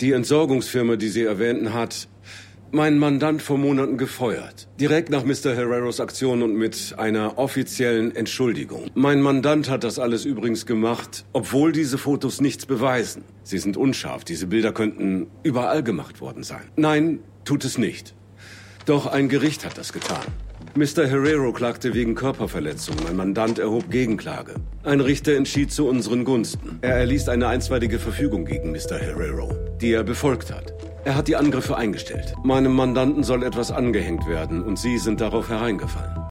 Die Entsorgungsfirma, die Sie erwähnten, hat meinen Mandant vor Monaten gefeuert. Direkt nach Mr. Herreros Aktion und mit einer offiziellen Entschuldigung. Mein Mandant hat das alles übrigens gemacht, obwohl diese Fotos nichts beweisen. Sie sind unscharf. Diese Bilder könnten überall gemacht worden sein. Nein, tut es nicht. Doch ein Gericht hat das getan. Mr. Herrero klagte wegen Körperverletzung. Mein Mandant erhob Gegenklage. Ein Richter entschied zu unseren Gunsten. Er erließ eine einstweilige Verfügung gegen Mr. Herrero, die er befolgt hat. Er hat die Angriffe eingestellt. Meinem Mandanten soll etwas angehängt werden und Sie sind darauf hereingefallen.